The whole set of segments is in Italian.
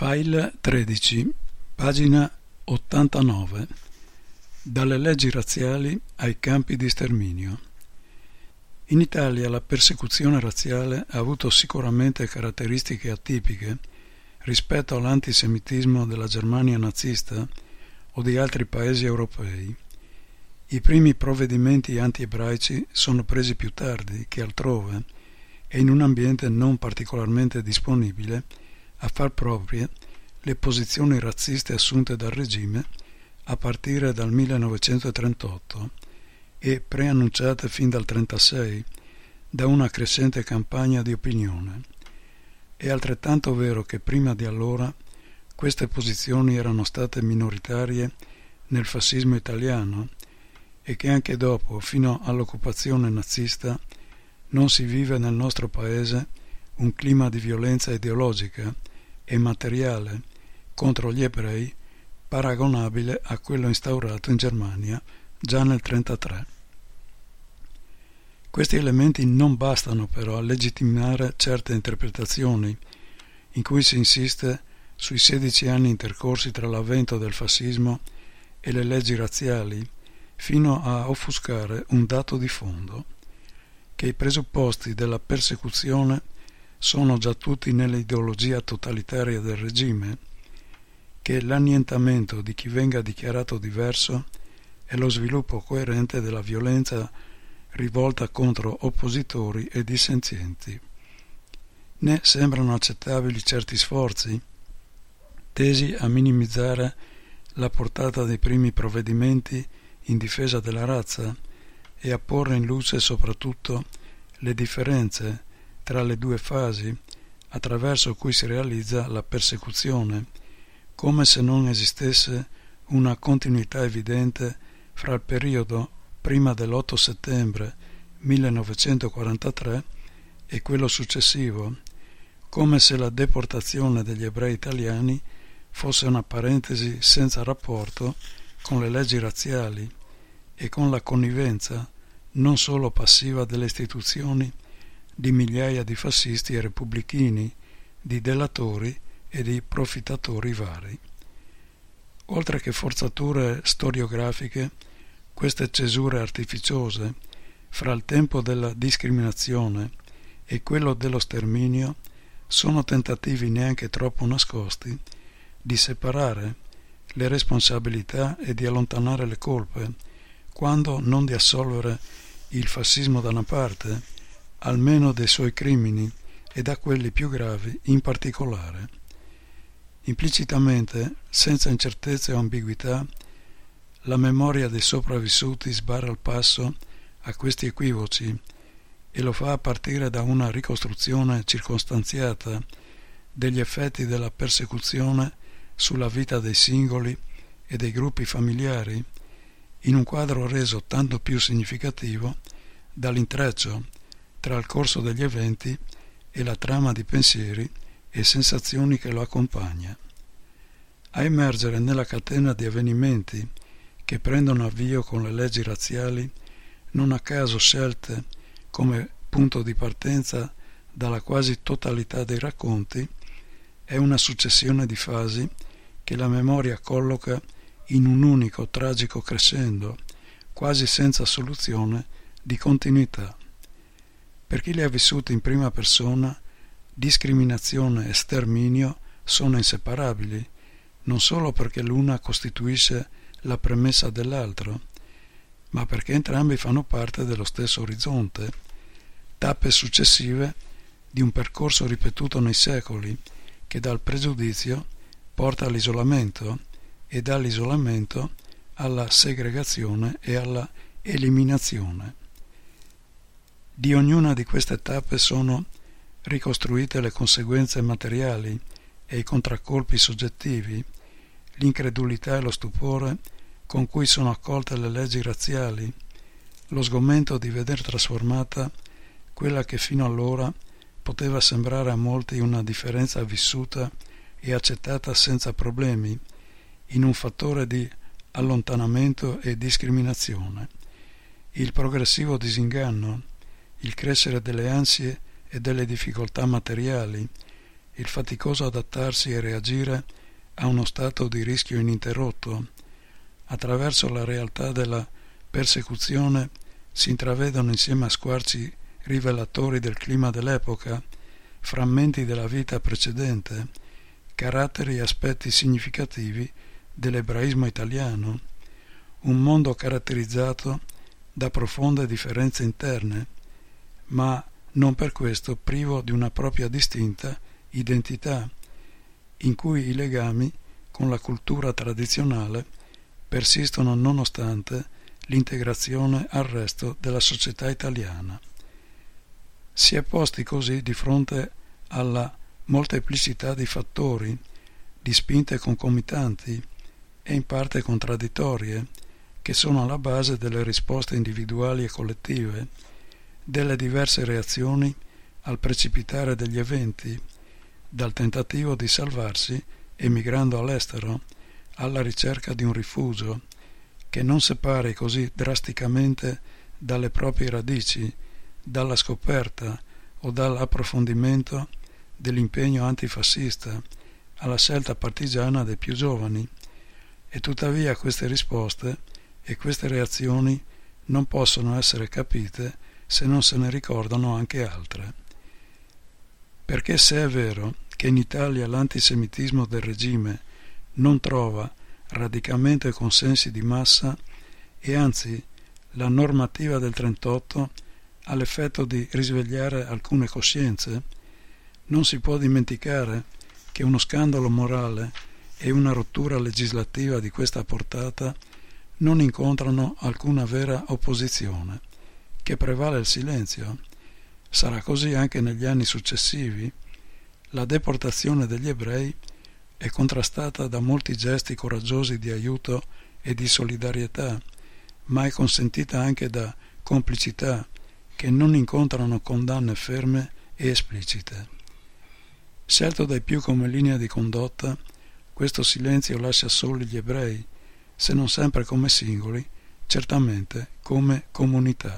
File 13, pagina 89. Dalle leggi razziali ai campi di sterminio. In Italia la persecuzione razziale ha avuto sicuramente caratteristiche atipiche rispetto all'antisemitismo della Germania nazista o di altri paesi europei. I primi provvedimenti anti-ebraici sono presi più tardi che altrove e in un ambiente non particolarmente disponibile a far proprie le posizioni razziste assunte dal regime a partire dal 1938 e preannunciate fin dal 1936 da una crescente campagna di opinione. È altrettanto vero che prima di allora queste posizioni erano state minoritarie nel fascismo italiano e che anche dopo, fino all'occupazione nazista, non si vive nel nostro paese un clima di violenza ideologica e materiale contro gli ebrei paragonabile a quello instaurato in Germania già nel 1933. Questi elementi non bastano però a legittimare certe interpretazioni in cui si insiste sui 16 anni intercorsi tra l'avvento del fascismo e le leggi razziali, fino a offuscare un dato di fondo, che i presupposti della persecuzione sono già tutti nell'ideologia totalitaria del regime, che l'annientamento di chi venga dichiarato diverso è lo sviluppo coerente della violenza rivolta contro oppositori e dissenzienti. Né sembrano accettabili certi sforzi tesi a minimizzare la portata dei primi provvedimenti in difesa della razza e a porre in luce soprattutto le differenze tra le due fasi attraverso cui si realizza la persecuzione, come se non esistesse una continuità evidente fra il periodo prima dell'8 settembre 1943 e quello successivo, come se la deportazione degli ebrei italiani fosse una parentesi senza rapporto con le leggi razziali e con la connivenza non solo passiva delle istituzioni di migliaia di fascisti e repubblichini, di delatori e di profittatori vari. Oltre che forzature storiografiche, queste cesure artificiose fra il tempo della discriminazione e quello dello sterminio sono tentativi neanche troppo nascosti di separare le responsabilità e di allontanare le colpe, quando non di assolvere il fascismo da una parte, almeno dei suoi crimini e da quelli più gravi in particolare. Implicitamente, senza incertezze o ambiguità, la memoria dei sopravvissuti sbarra il passo a questi equivoci e lo fa a partire da una ricostruzione circostanziata degli effetti della persecuzione sulla vita dei singoli e dei gruppi familiari, in un quadro reso tanto più significativo dall'intreccio tra il corso degli eventi e la trama di pensieri e sensazioni che lo accompagna. A emergere nella catena di avvenimenti che prendono avvio con le leggi razziali, non a caso scelte come punto di partenza dalla quasi totalità dei racconti, è una successione di fasi che la memoria colloca in un unico tragico crescendo, quasi senza soluzione di continuità. Per chi li ha vissuti in prima persona, discriminazione e sterminio sono inseparabili, non solo perché l'una costituisce la premessa dell'altro, ma perché entrambi fanno parte dello stesso orizzonte, tappe successive di un percorso ripetuto nei secoli che dal pregiudizio porta all'isolamento e dall'isolamento alla segregazione e alla eliminazione. Di ognuna di queste tappe sono ricostruite le conseguenze materiali e i contraccolpi soggettivi, l'incredulità e lo stupore con cui sono accolte le leggi razziali, lo sgomento di veder trasformata quella che fino allora poteva sembrare a molti una differenza vissuta e accettata senza problemi, in un fattore di allontanamento e discriminazione, il progressivo disinganno, il crescere delle ansie e delle difficoltà materiali il faticoso adattarsi e reagire a uno stato di rischio ininterrotto. Attraverso la realtà della persecuzione si intravedono, insieme a squarci rivelatori del clima dell'epoca, frammenti della vita precedente, caratteri e aspetti significativi dell'ebraismo italiano, un mondo caratterizzato da profonde differenze interne, ma non per questo privo di una propria distinta identità, in cui i legami con la cultura tradizionale persistono nonostante l'integrazione al resto della società italiana. Si è posti così di fronte alla molteplicità di fattori, di spinte concomitanti e in parte contraddittorie, che sono alla base delle risposte individuali e collettive, delle diverse reazioni al precipitare degli eventi, dal tentativo di salvarsi emigrando all'estero, alla ricerca di un rifugio che non separi così drasticamente dalle proprie radici, dalla scoperta o dall'approfondimento dell'impegno antifascista, alla scelta partigiana dei più giovani, e tuttavia queste risposte e queste reazioni non possono essere capite se non se ne ricordano anche altre. Perché se è vero che in Italia l'antisemitismo del regime non trova radicalmente consensi di massa e anzi la normativa del 38 ha l'effetto di risvegliare alcune coscienze, non si può dimenticare che uno scandalo morale e una rottura legislativa di questa portata non incontrano alcuna vera opposizione, che prevale il silenzio. Sarà così anche negli anni successivi. La deportazione degli ebrei è contrastata da molti gesti coraggiosi di aiuto e di solidarietà, ma è consentita anche da complicità che non incontrano condanne ferme e esplicite. Scelto dai più come linea di condotta, questo silenzio lascia soli gli ebrei, se non sempre come singoli, certamente come comunità.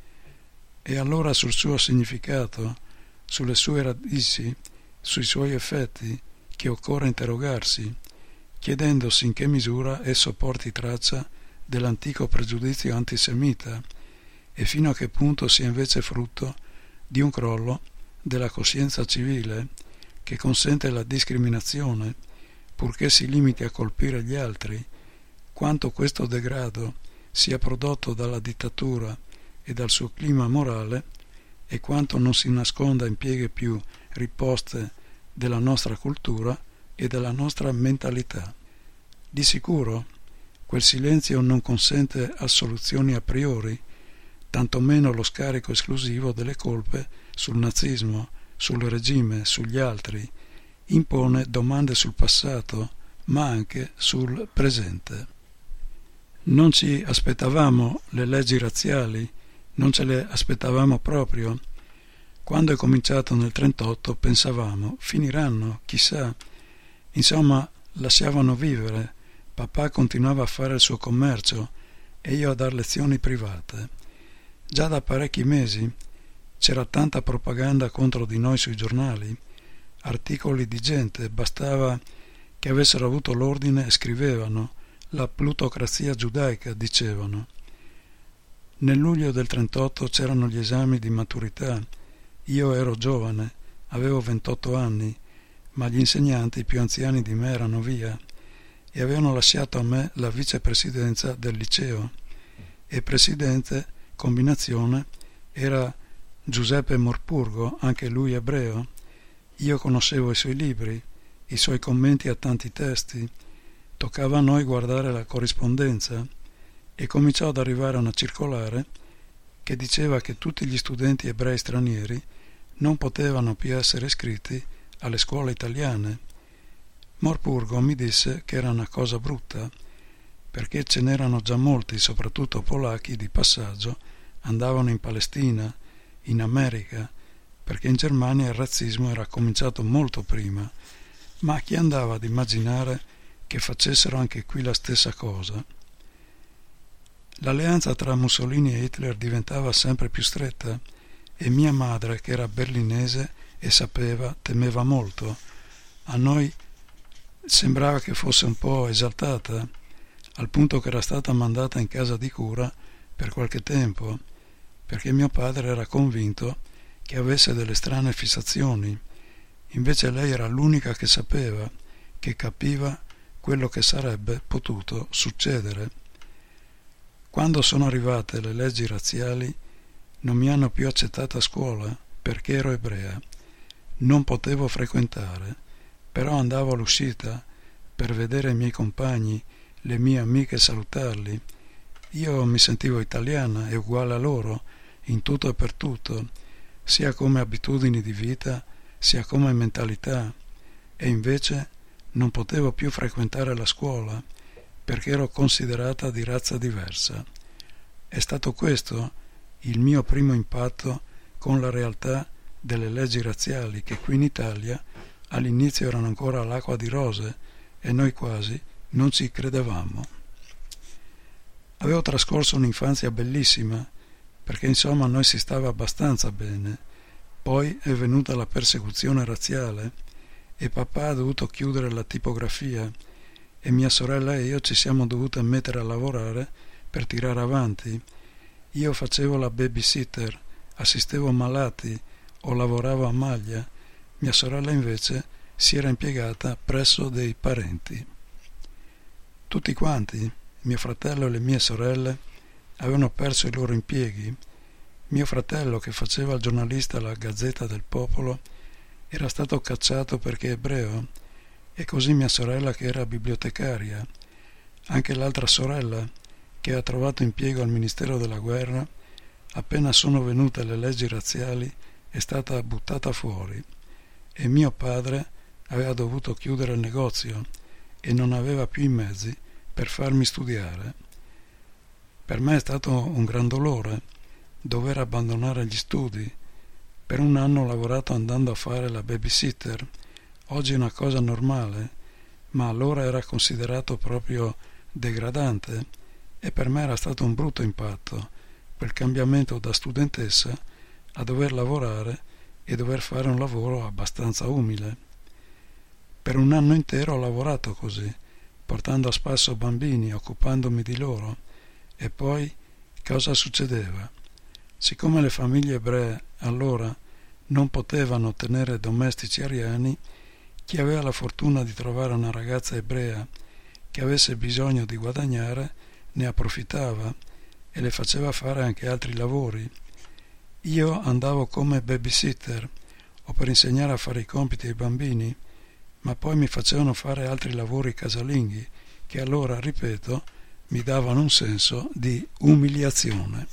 E allora sul suo significato, sulle sue radici, sui suoi effetti, che occorre interrogarsi, chiedendosi in che misura esso porti traccia dell'antico pregiudizio antisemita e fino a che punto sia invece frutto di un crollo della coscienza civile che consente la discriminazione, purché si limiti a colpire gli altri, quanto questo degrado sia prodotto dalla dittatura e dal suo clima morale e quanto non si nasconda in pieghe più riposte della nostra cultura e della nostra mentalità. Di sicuro quel silenzio non consente assoluzioni a priori, tantomeno lo scarico esclusivo delle colpe sul nazismo, sul regime, sugli altri, impone domande sul passato, ma anche sul presente. Non ci aspettavamo le leggi razziali, non ce le aspettavamo proprio. Quando è cominciato nel 1938 pensavamo, finiranno, chissà. Insomma, lasciavano vivere. Papà continuava a fare il suo commercio e io a dar lezioni private. Già da parecchi mesi c'era tanta propaganda contro di noi sui giornali, articoli di gente, bastava che avessero avuto l'ordine e scrivevano, la plutocrazia giudaica, dicevano. Nel luglio del 1938 c'erano gli esami di maturità. Io ero giovane, avevo 28 anni, ma gli insegnanti più anziani di me erano via e avevano lasciato a me la vicepresidenza del liceo e presidente, combinazione, era Giuseppe Morpurgo, anche lui ebreo. Io conoscevo i suoi libri, i suoi commenti a tanti testi, toccava a noi guardare la corrispondenza e cominciò ad arrivare una circolare che diceva che tutti gli studenti ebrei stranieri non potevano più essere iscritti alle scuole italiane. Morpurgo mi disse che era una cosa brutta, perché ce n'erano già molti, soprattutto polacchi, di passaggio, andavano in Palestina, in America, perché in Germania il razzismo era cominciato molto prima, ma chi andava ad immaginare che facessero anche qui la stessa cosa? L'alleanza tra Mussolini e Hitler diventava sempre più stretta e mia madre, che era berlinese e temeva molto. A noi sembrava che fosse un po' esaltata, al punto che era stata mandata in casa di cura per qualche tempo, perché mio padre era convinto che avesse delle strane fissazioni. Invece lei era l'unica che sapeva, che capiva quello che sarebbe potuto succedere. Quando sono arrivate le leggi razziali, non mi hanno più accettata a scuola perché ero ebrea. Non potevo frequentare, però andavo all'uscita per vedere i miei compagni, le mie amiche, salutarli. Io mi sentivo italiana e uguale a loro, in tutto e per tutto, sia come abitudini di vita, sia come mentalità, e invece non potevo più frequentare la scuola perché ero considerata di razza diversa. È stato questo il mio primo impatto con la realtà delle leggi razziali, che qui in Italia all'inizio erano ancora all'acqua di rose e noi quasi non ci credevamo. Avevo trascorso un'infanzia bellissima, perché insomma noi si stava abbastanza bene. Poi è venuta la persecuzione razziale e papà ha dovuto chiudere la tipografia e mia sorella e io ci siamo dovute mettere a lavorare per tirare avanti. Io facevo la babysitter, assistevo malati o lavoravo a maglia. Mia sorella invece si era impiegata presso dei parenti. Tutti quanti, mio fratello e le mie sorelle, avevano perso i loro impieghi. Mio fratello, che faceva il giornalista alla Gazzetta del Popolo, era stato cacciato perché è ebreo, e così mia sorella, che era bibliotecaria. Anche l'altra sorella, che ha trovato impiego al Ministero della Guerra, appena sono venute le leggi razziali, è stata buttata fuori. E mio padre aveva dovuto chiudere il negozio e non aveva più i mezzi per farmi studiare. Per me è stato un gran dolore dover abbandonare gli studi. Per un anno ho lavorato andando a fare la babysitter. Oggi è una cosa normale, ma allora era considerato proprio degradante e per me era stato un brutto impatto, quel cambiamento da studentessa a dover lavorare e dover fare un lavoro abbastanza umile. Per un anno intero ho lavorato così, portando a spasso bambini, occupandomi di loro. E poi cosa succedeva? Siccome le famiglie ebree allora non potevano tenere domestici ariani, chi aveva la fortuna di trovare una ragazza ebrea che avesse bisogno di guadagnare ne approfittava e le faceva fare anche altri lavori. Io andavo come babysitter o per insegnare a fare i compiti ai bambini, ma poi mi facevano fare altri lavori casalinghi che allora, ripeto, mi davano un senso di umiliazione.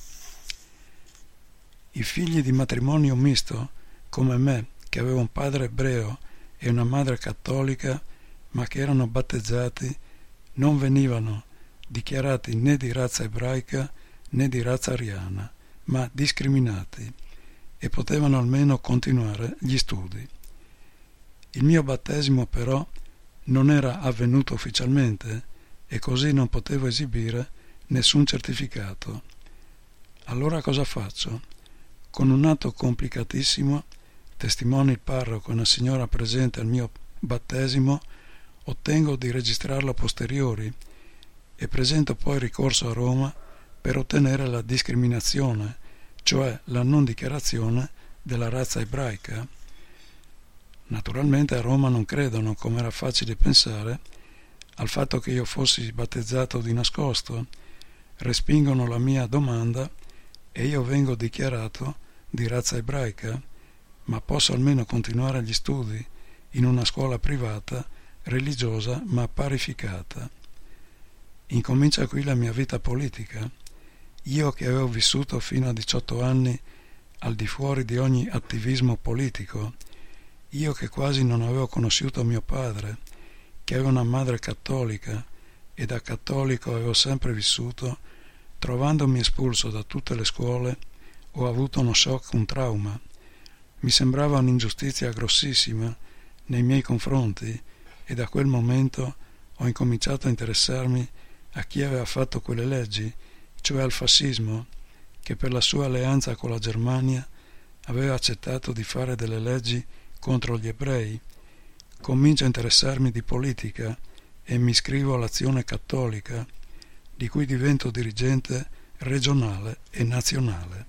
I figli di matrimonio misto, come me, che avevo un padre ebreo e una madre cattolica, ma che erano battezzati, non venivano dichiarati né di razza ebraica né di razza ariana, ma discriminati, e potevano almeno continuare gli studi. Il mio battesimo però non era avvenuto ufficialmente e così non potevo esibire nessun certificato. Allora cosa faccio? Con un atto complicatissimo, testimoni il parroco e una signora presente al mio battesimo, ottengo di registrarlo a posteriori e presento poi ricorso a Roma per ottenere la discriminazione, cioè la non dichiarazione della razza ebraica. Naturalmente a Roma non credono, come era facile pensare, al fatto che io fossi battezzato di nascosto, respingono la mia domanda e io vengo dichiarato di razza ebraica, ma posso almeno continuare gli studi in una scuola privata, religiosa ma parificata. Incomincia qui la mia vita politica. Io che avevo vissuto fino a 18 anni al di fuori di ogni attivismo politico, io che quasi non avevo conosciuto mio padre, che aveva una madre cattolica e da cattolico avevo sempre vissuto, trovandomi espulso da tutte le scuole, ho avuto uno shock, un trauma. Mi sembrava un'ingiustizia grossissima nei miei confronti e da quel momento ho incominciato a interessarmi a chi aveva fatto quelle leggi, cioè al fascismo, che per la sua alleanza con la Germania aveva accettato di fare delle leggi contro gli ebrei, comincio a interessarmi di politica e mi iscrivo all'Azione Cattolica, di cui divento dirigente regionale e nazionale.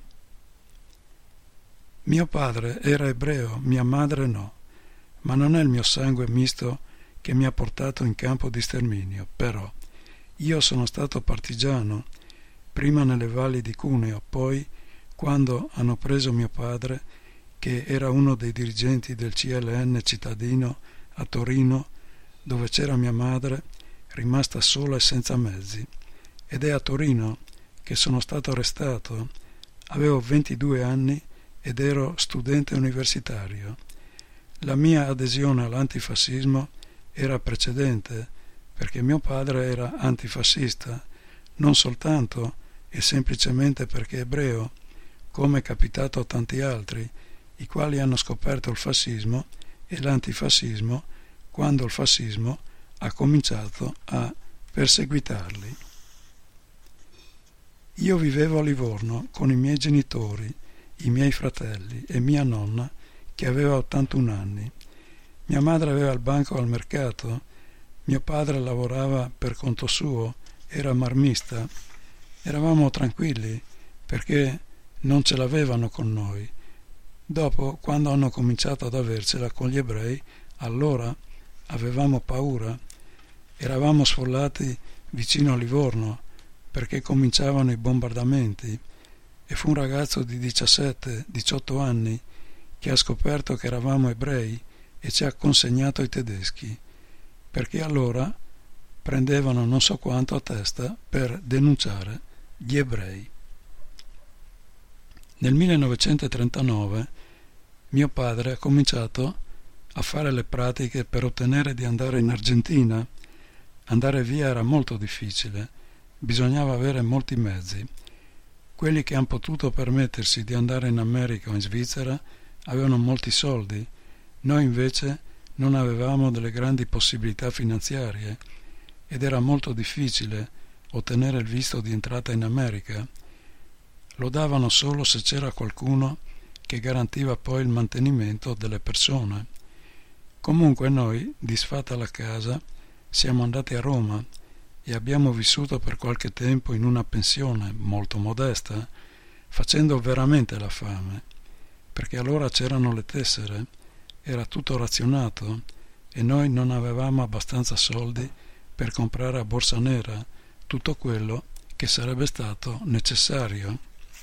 Mio padre era ebreo, mia madre no, ma non è il mio sangue misto che mi ha portato in campo di sterminio, però io sono stato partigiano, prima nelle valli di Cuneo, poi quando hanno preso mio padre, che era uno dei dirigenti del CLN cittadino a Torino, dove c'era mia madre, rimasta sola e senza mezzi, ed è a Torino che sono stato arrestato. Avevo 22 anni ed ero studente universitario. La mia adesione all'antifascismo era precedente, perché mio padre era antifascista, non soltanto e semplicemente perché ebreo, come è capitato a tanti altri, i quali hanno scoperto il fascismo e l'antifascismo quando il fascismo ha cominciato a perseguitarli. Io vivevo a Livorno con i miei genitori, i miei fratelli e mia nonna che aveva 81 anni. Mia madre aveva il banco al mercato, mio padre lavorava per conto suo, era marmista. Eravamo tranquilli perché non ce l'avevano con noi. Dopo, quando hanno cominciato ad avercela con gli ebrei, allora avevamo paura. Eravamo sfollati vicino a Livorno perché cominciavano i bombardamenti e fu un ragazzo di 17-18 anni che ha scoperto che eravamo ebrei e ci ha consegnato ai tedeschi, perché allora prendevano non so quanto a testa per denunciare gli ebrei. Nel 1939 mio padre ha cominciato a fare le pratiche per ottenere di andare in Argentina. Andare via era molto difficile, bisognava avere molti mezzi. Quelli che hanno potuto permettersi di andare in America o in Svizzera avevano molti soldi, noi invece non avevamo delle grandi possibilità finanziarie ed era molto difficile ottenere il visto di entrata in America. Lo davano solo se c'era qualcuno che garantiva poi il mantenimento delle persone. Comunque noi, disfatta la casa, siamo andati a Roma e abbiamo vissuto per qualche tempo in una pensione molto modesta, facendo veramente la fame, perché allora c'erano le tessere, era tutto razionato e noi non avevamo abbastanza soldi per comprare a borsa nera tutto quello che sarebbe stato necessario.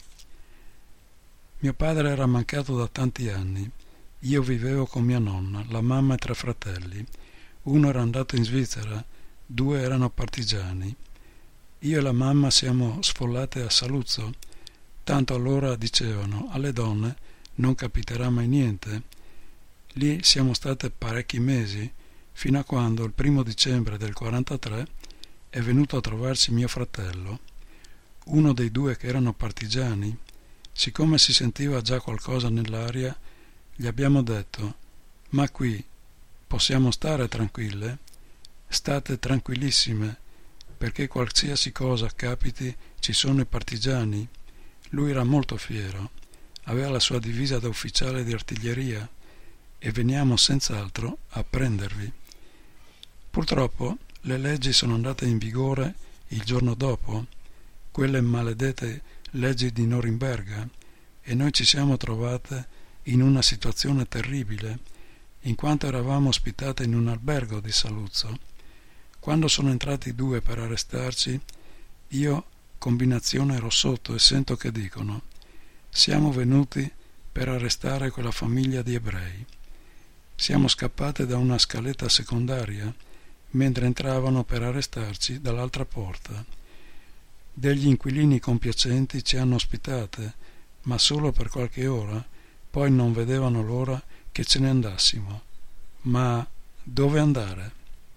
Mio padre era mancato da tanti anni. Io vivevo con mia nonna, la mamma e 3 fratelli. Uno era andato in Svizzera, 2 erano partigiani. Io e la mamma siamo sfollate a Saluzzo, tanto allora dicevano alle donne non capiterà mai niente. Lì siamo state parecchi mesi, fino a quando il 1 dicembre del 43 è venuto a trovarci mio fratello, uno dei 2 che erano partigiani. Siccome si sentiva già qualcosa nell'aria, gli abbiamo detto: ma qui possiamo stare tranquille? State tranquillissime, perché qualsiasi cosa capiti ci sono i partigiani. Lui era molto fiero, aveva la sua divisa da ufficiale di artiglieria e veniamo senz'altro a prendervi. Purtroppo le leggi sono andate in vigore il giorno dopo, quelle maledette leggi di Norimberga, e noi ci siamo trovate in una situazione terribile, in quanto eravamo ospitate in un albergo di Saluzzo. Quando sono entrati 2 per arrestarci, io combinazione ero sotto e sento che dicono: siamo venuti per arrestare quella famiglia di ebrei. Siamo scappate da una scaletta secondaria mentre entravano per arrestarci dall'altra porta. Degli inquilini compiacenti ci hanno ospitate, ma solo per qualche ora, poi non vedevano l'ora che ce ne andassimo. Ma dove andare?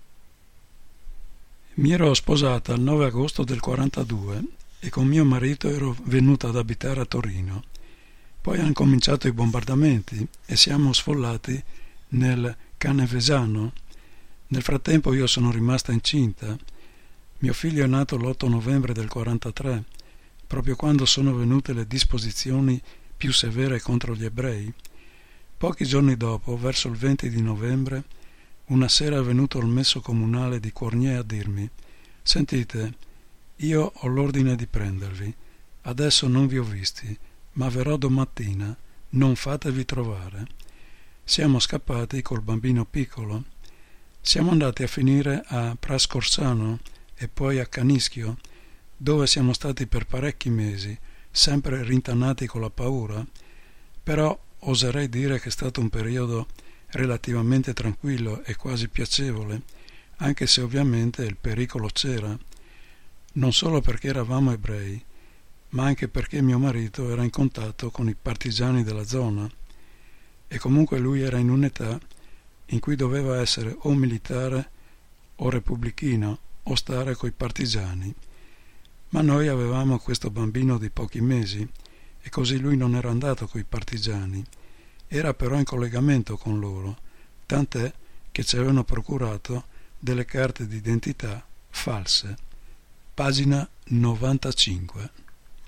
Mi ero sposata il 9 agosto del 42 e con mio marito ero venuta ad abitare a Torino. Poi hanno cominciato i bombardamenti e siamo sfollati nel Canevesano. Nel frattempo io sono rimasta incinta. Mio figlio è nato l'8 novembre del 43, proprio quando sono venute le disposizioni più severe contro gli ebrei. Pochi giorni dopo, verso il 20 di novembre, una sera è venuto il messo comunale di Cournier a dirmi: «Sentite, io ho l'ordine di prendervi. Adesso non vi ho visti, ma verrò domattina. Non fatevi trovare». Siamo scappati col bambino piccolo. Siamo andati a finire a Prascorsano e poi a Canischio, dove siamo stati per parecchi mesi, sempre rintanati con la paura. Però oserei dire che è stato un periodo relativamente tranquillo e quasi piacevole, anche se ovviamente il pericolo c'era, non solo perché eravamo ebrei, ma anche perché mio marito era in contatto con i partigiani della zona, e comunque lui era in un'età in cui doveva essere o militare o repubblichino o stare coi partigiani. Ma noi avevamo questo bambino di pochi mesi e così lui non era andato coi partigiani, era però in collegamento con loro, tant'è che ci avevano procurato delle carte d'identità false. Pagina 95.